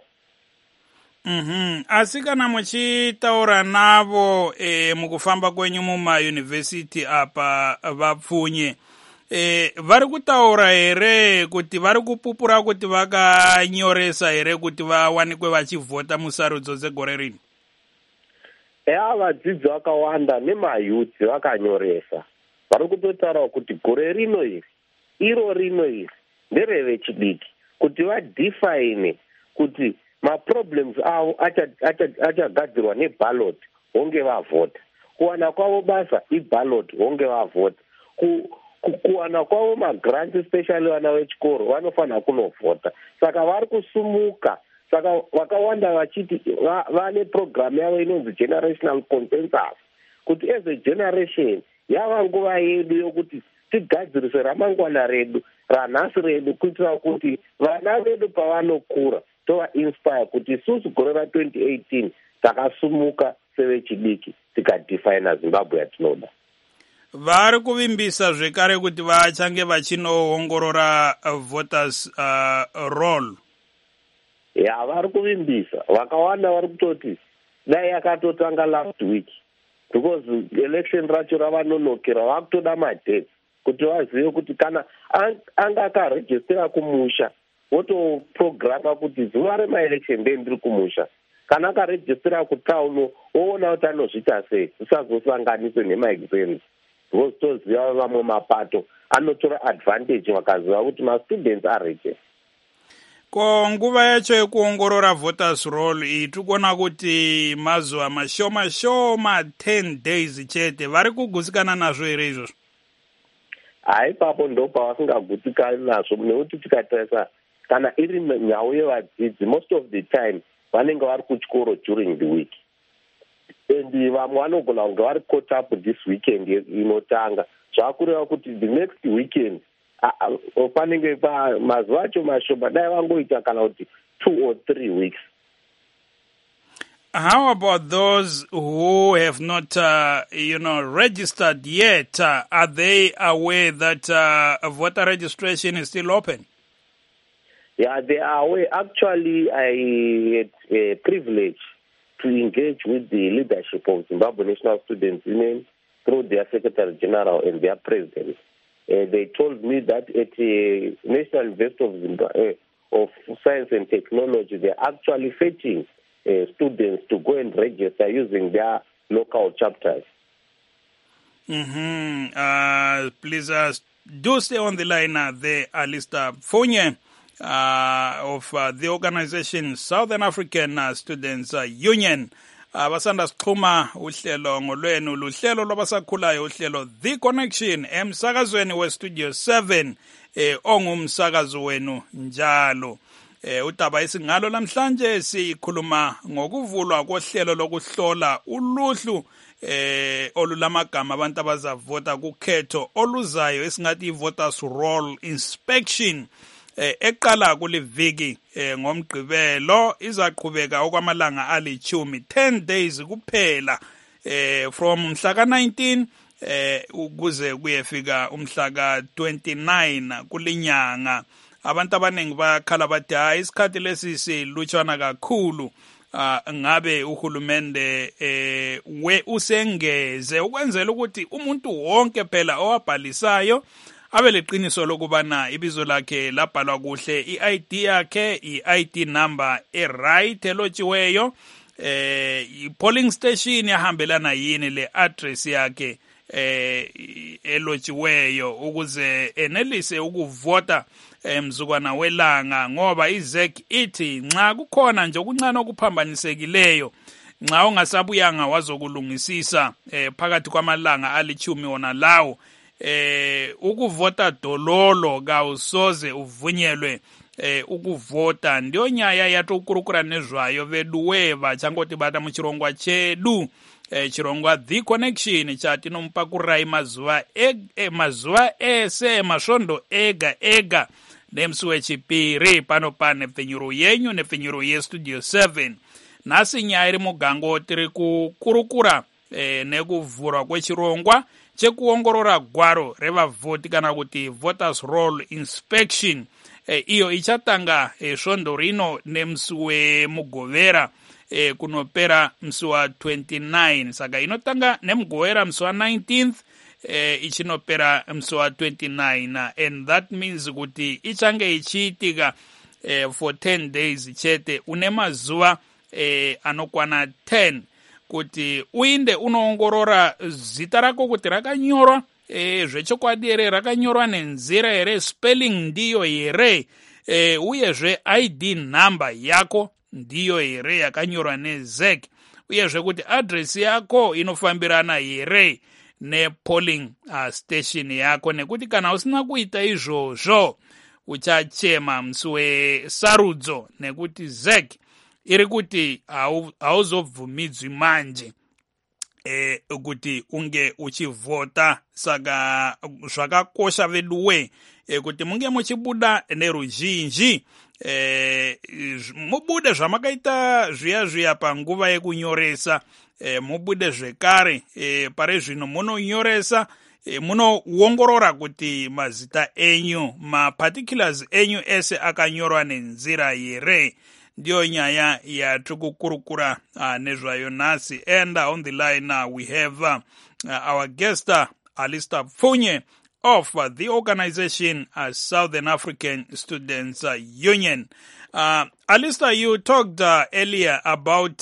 Asikana muchitaura navo mukufamba kwenyu mumayunivhesiti apa vapfunye vari kutaura here kuti vari kupupura kuti vakanyoresa here kuti vawanikwe vachivhota musarudzo dzegore rino? Vadzidzi vakawanda nemayuthi vakanyoresa, vari kutotaura kuti gore rino iri iro rino iri nderevechidiki, kuti vadefine kuti maproblems avo achagadzirwa neballot honge vavhota, kuwana kwavo basa iballot honge vavhota, kuwana kwavo magranti especially vana vechikoro vanofanira kunovhota. Saka vari kusumuka, saka vakawanda vachiti vane program yavo inonzi generational consensus, kuti as a generation yava nguva yedu yokuti tigadzirise ramangwana redu, ranhasi redu, kuitira kuti vana vedu pavanokura tova-inspire kuti isusu gore ra-2018 takasumuka sevechidiki tikadefina Zimbabwe yatinoda. Vari kuvimbisa zvekare kuti vachange vachinoongorora voters roll. Vari kuvimbisa, vakawanda vari kutoti dai yakatotanga last week, because election racho ravanonokera vakutoda madate kuti vazive kuti kana anga akarejistera kumusha votoprograma kuti zuva remaelection ndendiri kumusha, kana akarejistera kutauno oona kuti anozvita sei zvisazosanganiswe nemaexams, because toziva vamwe mapato anotora advantage vakaziva kuti mastudents areje. Ko nguva yacho yekuongorora voters roll iyi tikuona kuti mazuva mashoma 10 days chete, vari kugutsikana nazvo here izvozvo? Ipapo ndo pavasingagutsikani nazvo, nekuti tikatarisa kana iri nyau yevadzidzi most of the time vanenge vari kuchikoro during the week, and vamwe vanogona kunge vari caught up this weekend inotanga, zvakureva kuti the next weekend panenge mazuva acho mashoma dai vangoita kana kuti 2 or 3 weeks. How about those who have not, registered yet? Are they aware that voter registration is still open? Yeah, they are aware. Actually, I had a privilege to engage with the leadership of Zimbabwe National Students Union through their Secretary General and their President. They told me that at the National University of Zimbabwe of Science and Technology, they're actually fetching students to go and register using their local chapters. Please do stay on the line there, Alistair Fonye of the organization Southern African Students Union. Basanda sixhuma uhlelo ngolwenu luhlelo lwabasakhulayo, uhlelo The Connection emsakazweni westudio 7 ongumsakazo wenu njalo. Udaba isingalo namhlanje sikhuluma ngokuvulwa kohlelo lokuhlola uluhlu olulamagama abantu abazavota kukhetho oluzayo esingathi voters roll inspection eqala kuliviki ngomgqibelo izaqhubeka okwamalanga ali10 10 days kuphela from mhla ka19 ukuze kuyefika umhla ka29 kulinyanga. abantu abaningi bakhala bathi hayi isikhathi lesi silutshwana kakhulu. Ngabe uhulumende usengeze ukwenzela ukuthi umuntu wonke phela owabhalisayo abe leqiniso lokubana ibizo lakhe labhalwa kuhle, i-ID yakhe i-ID number right elotshiweyo, i-polling station yahambelana yini le address yakhe elotshiweyo ukuze enelise ukuvota mzukwana welanga, ngoba iZEC ithi nxa kukhona nje okuncane okuphambanisekileyo, nxa ungasabuyanga wazokulungisisa phakathi kwamalanga alichumi wona lawo, ukuvota dololo kawusoze uvunyelwe ukuvota. Ndiyo nyaya yatokurukura nezvayo veduwe vachangoti bata muchirongwa chedu, chirongwa The Connection chatinomupakurai mazuva ese masvondo ega nemusi wechipiri pano nepfenyuro yenyu nepfenyuro yestudio 7. Nhasi nyaya iri mugango tiri kukurukura nekuvhurwa kwechirongwa chekuongorora gwaro revavhoti kana kuti voters roll inspection. Iyo ichatanga svondo rino nemusi wemugovera kunopera musi wa 29. Saka inotanga nemugovera musi wa 19th ichinopera musi wa 29, and that means kuti ichange ichiitika for 10 days chete. Une mazuva anokwana 10 kuti uinde unoongorora zita rako kuti rakanyorwa zvechokwadi here, rakanyorwa nenzira here, spelling ndiyo here, uyezve ID number yako ndiyo here yakanyorwa neZEC, uyezve kuti address yako inofambirana here nepolling station yako, nekuti kana usina kuita izvozvo uchachema musi wesarudzo, nekuti ZEC iri kuti hauzobvumidzwi manje kuti unge uchivhota. Saka zvakakosha veduwe kuti munge muchibuda neruzhinji, mubude zvamakaita zviya panguva yekunyoresa, mubude zvekare pare zvino munonyoresa, munoongorora kuti mazita enyu, maparticulars enyu ese akanyorwa nenzira here. Ndiyo nyaya yatikukurukura nezvayo nhasi. And on the line we have our guest Alistair Pfunye of the organization Southern African Students Union. Alistair, you talked earlier about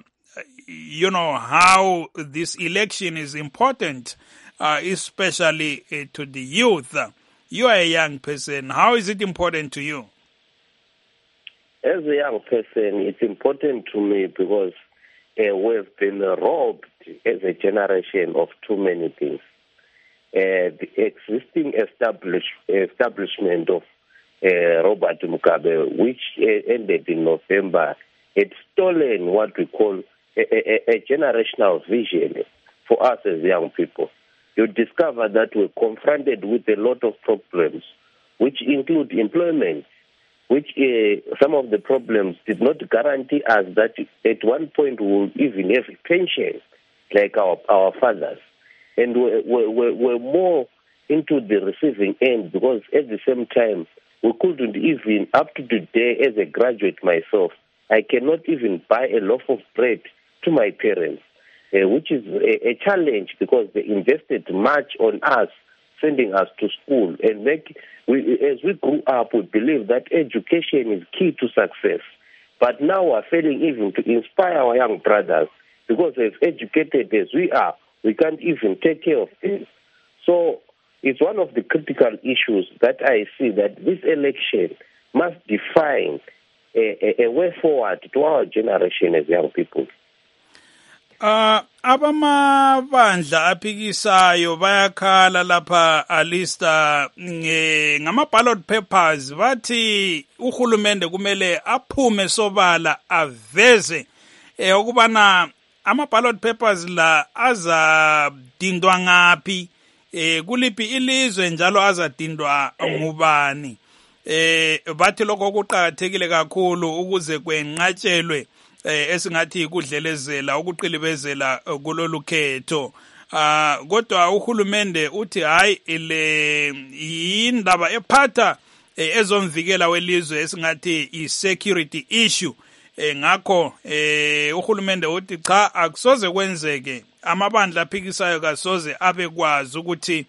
how this election is important, especially to the youth. You are a young person. How is it important to you? As a young person, it's important to me because we've been robbed as a generation of too many things. The existing establishment of Robert Mugabe, which ended in November, had stolen what we call a generational vision for us as young people. You discover that we're confronted with a lot of problems, which include employment, which some of the problems did not guarantee us that at one point we will even have a pension like our fathers. And we're more into the receiving end because at the same time, we couldn't even, up to today as a graduate myself, I cannot even buy a loaf of bread to my parents, which is a challenge because they invested much on us, sending us to school. And as we grew up, we believe that education is key to success. But now we're failing even to inspire our young brothers because as educated as we are, we can't even take care of them. So it's one of the critical issues that I see, that this election must define a way forward to our generation as young people. Abamabandla aphikisayo bayakhala lapha Alistair ngama-ballot papers, bathi uhulumende kumele aphume sobala aveze ukubana ama-ballot papers la azadindwa ngaphi, kuliphi ilizwe njalo azadindwa ngubani. Bathi lokho kuqakathekile kakhulu ukuze kwenqatshelwe esingathi ikudlelezela ukuqilibezela kulolu khetho. Kodwa uhulumende uthi hayi ile indaba ephatha ezomvikela welizwe esingathi i-security issue. Ngakho uhulumende uthi cha akusoze kwenzeke amabandla aphikisayo kasoze abekwazi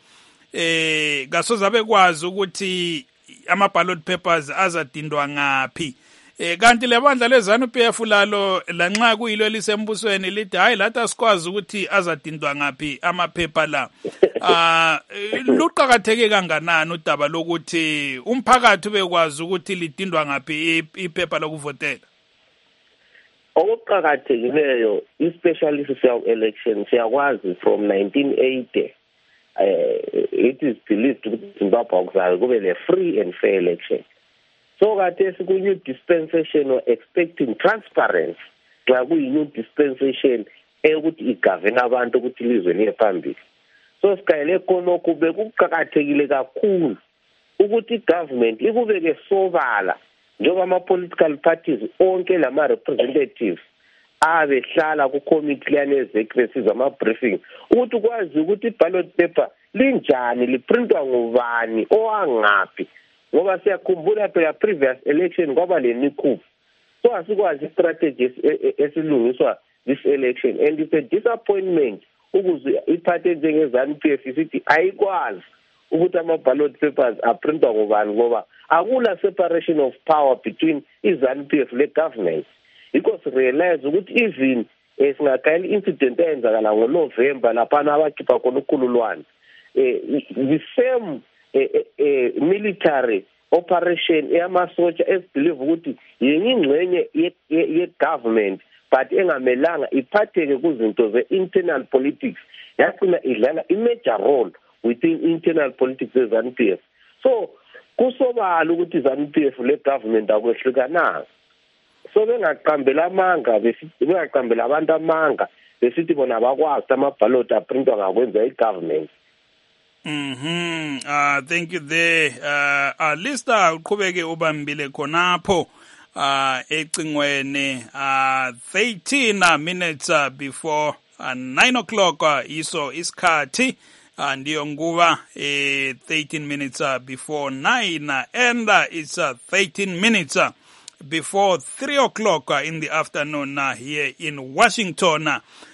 ukuthi ama-ballot papers azadindwa ngaphi. Kanti lebandla leZANU-PF lalo lanxa kuyilo lisembusweni lithi hayi lathi asikwazi ukuthi azadindwa ngaphi amaphepha la. Luqakatheke kanganani udaba lokuthi umphakathi ubekwazi ukuthi lidindwa ngaphi iphepha lokuvotela? Okuqakathekileyo i-specialist election siyakwazi from 1980 it is believed ukuthi Zimbabwe kuzabe kube le free and fair election. So khathesi ku-new dispensation or expecting transparency xa kuyi-new dispensation eyokuthi igavena abantu ukuthi ilizwe liye phambili. So sikayele khonokho bekuqakathekile kakhulu ukuthi i-government ikubeke sobala njengoba ama-political parties onke lama-representatives abehlala ku-committee liyane-executive ama-briefing ukuthi ukwazi ukuthi i-ballot paper linjani liprintwa ngubani owangaphi ngoba siyakhumbula phela previous election kwaba lenikhubu. So asikwazi i-strategy esilungiswa this election and it's a disappointment ukuze iphathe njenge-ZANU-PF isithi ayikwazi ukuthi ama-ballot papers aprintwa ngubani ngoba akula separation of power between i-ZANU-PF le-government. Because realize ukuthi even singakayela i-incident eyenzakala ngoNovember laphana abakhipha khona ukhululwane the same military operation eyamasotsha esibelieve ukuthi yenye ingxenye ye-government but engamelanga iphatheke kuzinto ze-internal politics yagcina idlala i-major role within internal politics ye-ZANU-PF. So kusobala ukuthi i-ZANU-PF le-government akwehlukananga. So bengaqambela amanga bengaqambela abantu amanga besithi bona abakwazi ama-ballot aprintwa ngakwenza i-government. Thank you there. Lista uqhubeke ubambile khonapho ecingweni 13 minutes before 9 o'clock iso isikhathi ndiyo nguva 13 minutes before 9 and it's 13 minutes before 3 o'clock in the afternoon here in Washington.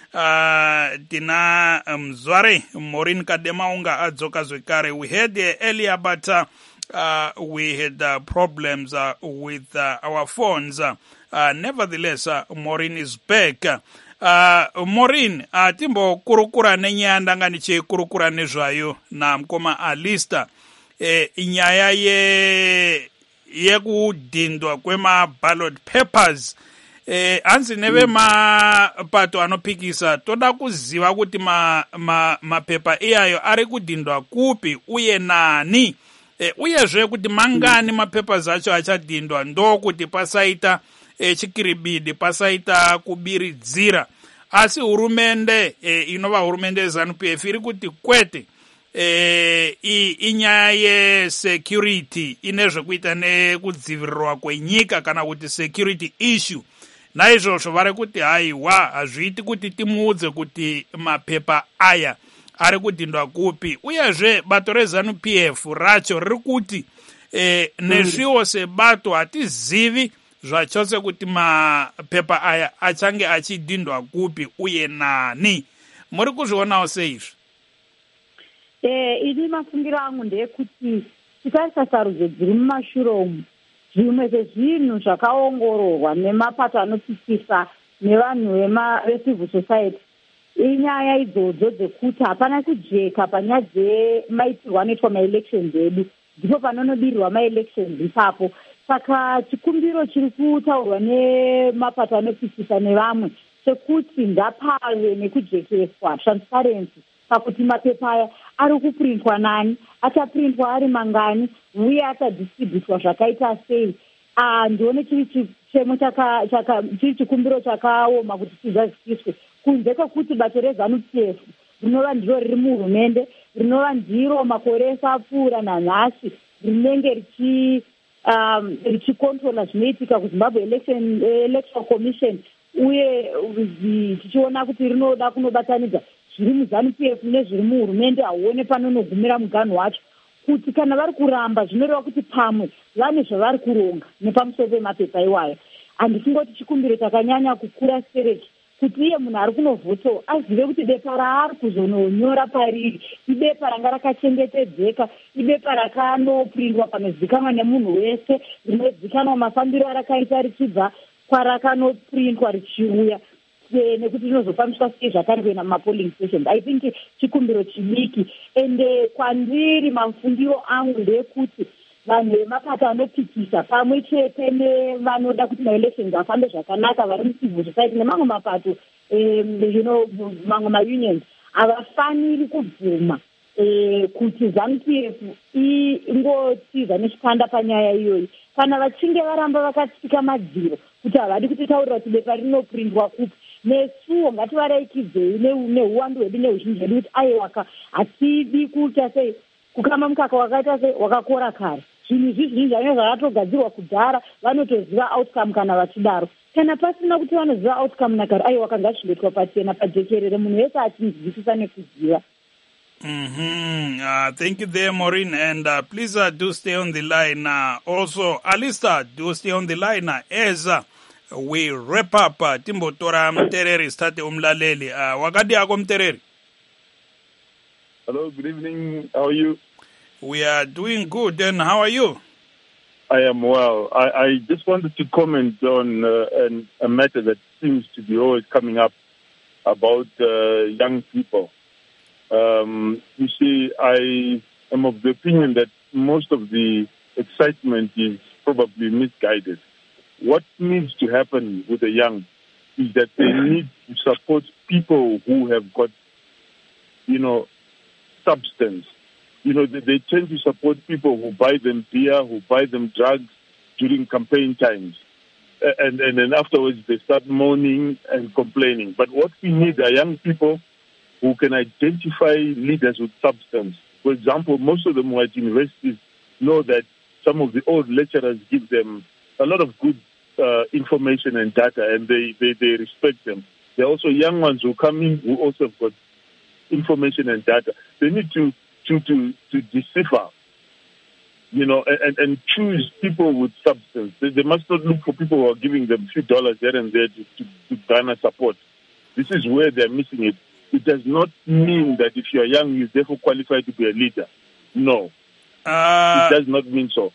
Dina Mzware Maureen Kademaunga adzoka zwekare. We heard earlier but we had problems with our phones. Nevertheless, Maureen is back. Maureen, timbo kurukura nenyanda nganiche kurukura nezvayo na mkoma alista inyaya yekudindwa kwema ballot papers. Anzi neve mapato anophikisa toda kuziva kuti mapepa iyayo ari kudindwa kupi uye nani uyezve kuti mangani mapepa zacho achadindwa ndokuti pasaita chikiribidi pasaita kubiridzira asi hurumende inova hurumende yeZANU-PF iri kuti kwete inyaya yesecurity ine zvekuita nekudzivirirwa kwenyika kana kuti security issue. Naizvozvo vari kuti haiwa hazviiti kuti timuudze kuti mapepa aya ari kudindwa kupi uyezve bato reZANU-PF racho riri kuti nezviwo sebato hatizivi zvachose kuti mapepa aya achange achidindwa kupi uye nani. Muri kuzvionawo seizvi? Ini mafungiro angu ndeyekuti tikaisa sarudzo dziri mumashure umu zvimwe zvezvinhu zvakaongororwa nemapato anopisisa nevanhu vecivil society inyaya idzodzo dzekuti hapana kujeka panyaya dzemaitirwo anoitwa maelections edu ndipo panonobirirwa maelections ipapo. Saka chikumbiro chiri kutaurwa nemapato anopisisa nevamwe chekuti ngapave nekujekerefwa transparency pakuti mapepa aya ari kuprintwa nani, achaprintwa ari mangani uye achadistributwa zvakaita sei. Ndione chiri chichemo chiri chikumbiro chakaoma kuti chizaziviswe kunze kwekuti bato reZANU-PF rinova ndiro riri muhurumende, rinova ndiro makore ese apfuura nanhasi rinenge richikontrola zvinoitika kuZimbabwe Electoral Commission uye tichiona kuti rinoda kunobatanidza zviri muZANU-PF nezviri muhurumende hauone panonogumira muganhu wacho kuti kana vari kuramba zvinoreva kuti pamwe vane zvavari kuronga nepamusoro pemapepa iwayo. Handisingoti chikumbiro chakanyanya kukura serechi kuti iye munhu ari kunovhotawo azive kuti bepa raari kuzononyora pariri ibepa ranga rakachengetedzeka, ibepa rakanopurindwa panozikanwa nemunhu wese, rinozikanwa mafambiro arakaita richibva kwarakanopurindwa richiuya, nekuti rinozofambiswa sei zvakare kuenda mumapolling stations. I think chikumbiro chidiki, ende kwandiri mafungiro angu ndekuti vanhu vemapato anopikisa pamwe chete nevanoda kuti maelections afambe zvakanaka vari mucivil society nemamwe mapato mamwe maunions havafaniri kubvuma kuti ZANU-PF ingotiza nechipanda panyaya iyoyi. Kana vachinge varamba vakatsika madziro kuti havadi kutitaurira kuti bepa rinopurindwa kupi, nesuwo ngativaraikidzei neuwandu hwedu neuzhinji hwedu kuti aiwaka hatidi kuita sei kukama mukaka wakaita sei wakakora kare. Zvinhu zvizhinji zvange zvakatogadzirwa kudhara, vanotoziva outcome kana vachidaro. Kana pasina kuti vanoziva outcome nakare aiwaka ngazviletwa pachena pajekerere munhu wese achinzwisisa nekuziva. Thank you there, Maureen, and please do stay on the line. Also, Alistair, do stay on the line as we wrap up. Timbotora Mtereri start umlaleli. Wakati ako Mtereri? Hello, good evening. How are you? We are doing good, and how are you? I am well. I just wanted to comment on a matter that seems to be always coming up about young people. You see, I am of the opinion that most of the excitement is probably misguided. What needs to happen with the young is that they need to support people who have got, substance. They tend to support people who buy them beer, who buy them drugs during campaign times. And then afterwards they start moaning and complaining. But what we need are young people who can identify leaders with substance. For example, most of them who are at universities know that some of the old lecturers give them a lot of good information and data, and they respect them. There are also young ones who come in who also have got information and data. They need to decipher, and choose people with substance. They must not look for people who are giving them a few dollars here and there to garner support. This is where they're missing it. It does not mean that if you're young, you're therefore qualified to be a leader. No. It does not mean so.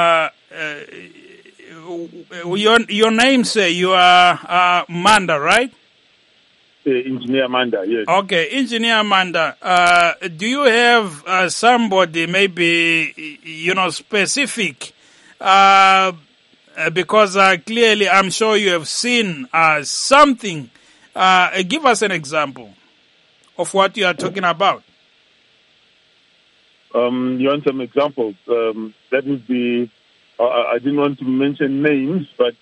Your name, say you are Manda, right? Engineer Manda, yes. Okay, Engineer Manda, do you have somebody maybe, specific? Because clearly I'm sure you have seen something. Give us an example of what you are talking about. You want some examples? That would be, I didn't want to mention names, but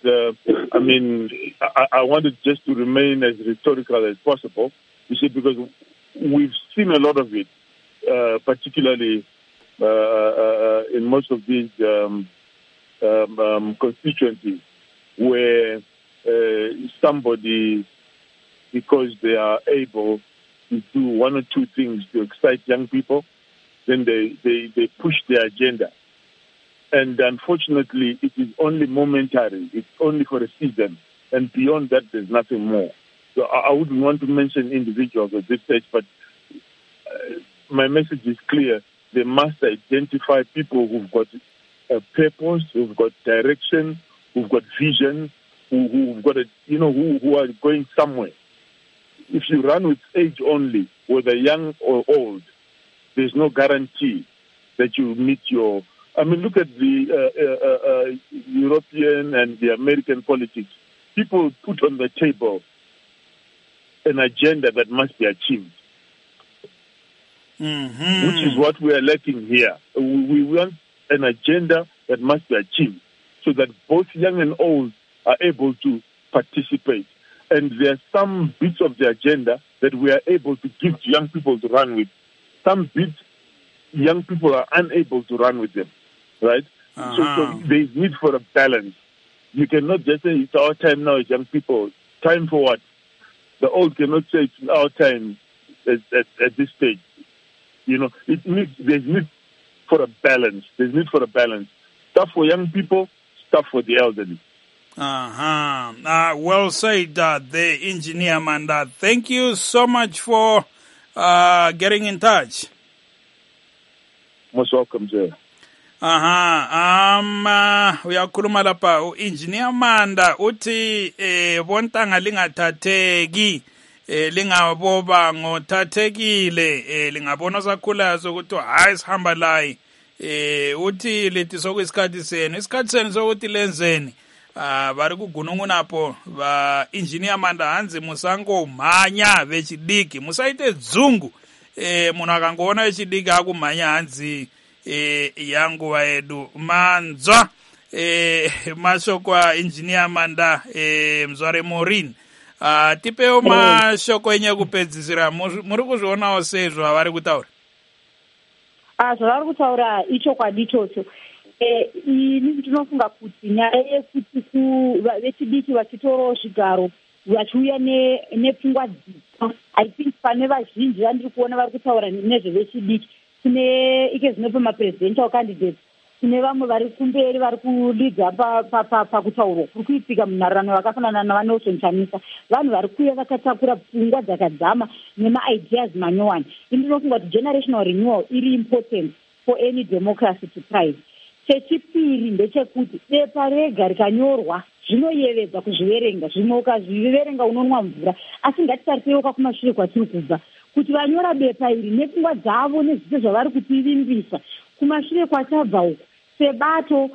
I wanted just to remain as rhetorical as possible. You see, because we've seen a lot of it, particularly in most of these constituencies, where somebody, because they are able to do one or two things to excite young people, then they push their agenda. And unfortunately, it is only momentary. It's only for a season. And beyond that, there's nothing more. So I wouldn't want to mention individuals at this stage, but my message is clear. They must identify people who've got a purpose, who've got direction, who've got vision, who've got who are going somewhere. If you run with age only, whether young or old, there's no guarantee that you meet your... look at the European and the American politics. People put on the table an agenda that must be achieved, which is what we are lacking here. We want an agenda that must be achieved so that both young and old are able to participate. And there are some bits of the agenda that we are able to give to young people to run with. Some bits, young people are unable to run with them. Right? So there is need for a balance. You cannot just say it's our time now as young people. Time for what? The old cannot say it's our time at this stage. There's need for a balance. There's need for a balance. Stuff for young people, stuff for the elderly. Well said, the engineer Manda. Thank you so much for getting in touch. Most welcome, sir. Uyakhuluma lapha u-engineer Manda uthi bontanga lingathatheki lingaboba ngothathekile lingabona sakhulayo sokuthi hayi sihamba layi uthi lithi sokuyisikhathi senu sokuthi lenzeni vari kugunungunapo va engineer Manda hanzi musangomhanya vechidiki musaite dzungu munhu akangoona vechidiki akumhanya hanzi yanguva yedu manzwa mashoko aengineer Manda mzware Maureen tipewo mashoko enye kupedzisira muri kuzvionawo sei zvavari kutaura zvavari kutaura ichokwadi ichocho ini ndinofunga kuti nyaya yekuti vechidiki vachitorawo zvigaro vachiuya nepfungwa dzitsva I think pane vazhinji vandiri kuona vari kutaura nezvevechidiki tine ike zvinopa mapresidential candidates tine vamwe vari kumberi vari kulidza pakutaurwa kuri kuitika munharaunda vakafanana navanelson chamisa vanhu vari kuuya vakatakura pfungwa dzakadzama nemaideas manyowani indinofunga kuti generational renewal iri important for any democracy to thrive. Chechipiri ndechekuti bepa rega rikanyorwa zvinoyevedza kuzviverenga zvimwe ukazviverenga unonwa mvura asi ngatitarisa kumashure kwatiri kubva kuti vanyora bepa iri nepfungwa dzavo nezvito zvavari kutivimbisa kumashure kwachabva uku sebato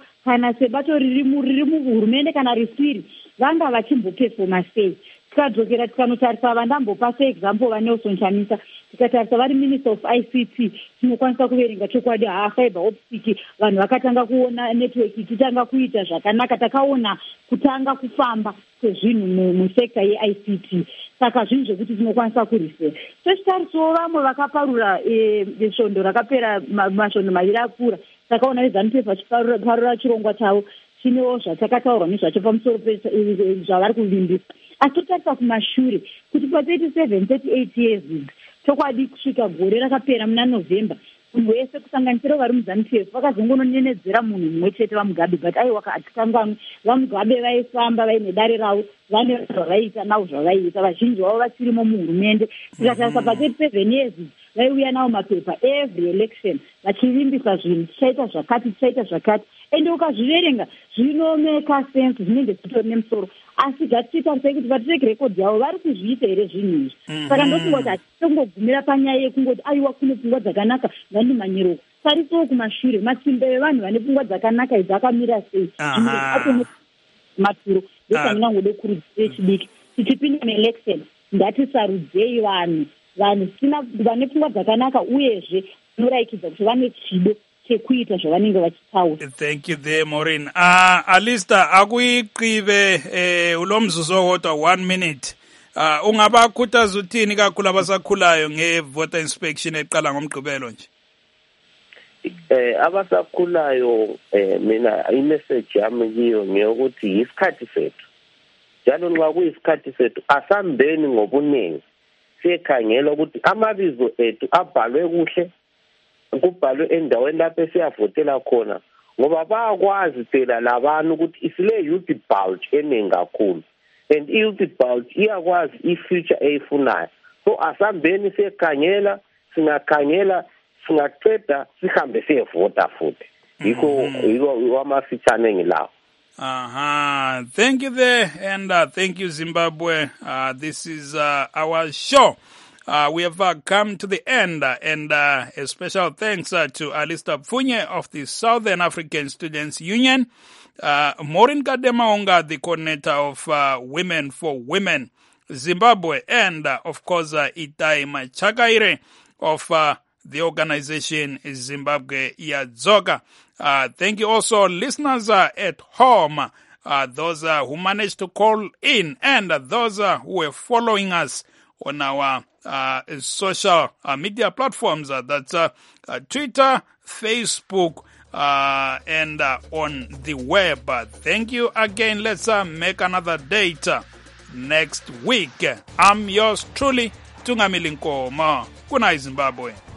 riri muhurumende kana risiri vanga vachimbopefoma sei tikadzokera tikanotarisa vandambopa seexample vaNelson Chamisa tikatarisa vari minister of ICT tinokwanisa kuverenga chokwadi fiber optic vanhu vakatanga kuona network ichitanga kuita zvakanaka takaona kutanga kufamba kwezvinhu musekta yeICT saka zvinhu zvekuti tinokwanisa kurisera tochitarisawo vamwe vakaparura svondo rakapera masvondo maviri akura takaona veZANU-PF vachiparura chirongwa chavo chinewo zvatakataurwa nezvacho pamusoro zvavari kuvimbisa asi totarisa kumashure kuti pa37 38 years chokwadi kusvika gore rakapera muna November munhu wese kusanganisira vari muZANU-PF vakazongononenedzera munhu mumwe chete vaMugabe but aiwa hatikanganwi vaMugabe vaifamba vaine dare ravo vane zvavaiita nawo zvavaiita vazhinji vavo vachirimo muhurumende tikatarisa pa37 years vaiuya nawo mapepa every election vachivimbisa zvinhu tichaita zvakati ende ukazviverenga zvinomeka sense zvinenge zvitori nemusoro asi ngatitarisei kuti vatireki rekodhi yavo vari kuzviita here zvinhu izvi saka ndofunga kuti hatitongogumira panyaya yekungoti aiwa kune pfungwa dzakanaka ngandimanyiroko tarisawo kumashure matsimba evanhu vane pfungwa dzakanaka idzi akamira sei maturo ndesandingangode kurudzira echidiki tichipinda muelection ngatisarudzei vanhu vane pfungwa dzakanaka uyezve vanoraikidza kuti vane chido chekuita zvavanenge vachitaura. Thank you there Maureen. Alista akuyiqive ulomzuzu owodwa 1 minute. Ungabakhuthaza uthini kakhulu abasakhulayo ngevoter inspection eqala ngomgqibelo nje? Abasakhulayo mina imessage yami kiyo ngeyokuthi isikhathi sethu. Njalo nxa kuyisikhathi sethu asambeni ngobuningi. Sikhangela ukuthi amabizo ethu abhalwe kuhle kubhalwe endaweni lapho siyavotela khona ngoba bayakwazi phela labantu ukuthi isile youth bulge eningi kakhulu and youth bulge iyakwazi ifuture eyifunayo so asambeni sikhangela singakhangela singaqeda sihambe siyevota futhi yiko amafitshane ngilawo. Thank you there and thank you Zimbabwe. This is our show. We have come to the end and a special thanks to Alista Pfunye of the Southern African Students Union, Maureen Kademaonga, the coordinator of Women for Women Zimbabwe, and of course Itai Machakaire of the organization Zimbabwe Yadzoga. Thank you also listeners at home, those who managed to call in and those who were following us on our social media platforms, that's Twitter, Facebook, and on the web. Thank you again. Let's make another date next week. I'm yours truly, Tungamili Nkoma. Kuna Zimbabwe.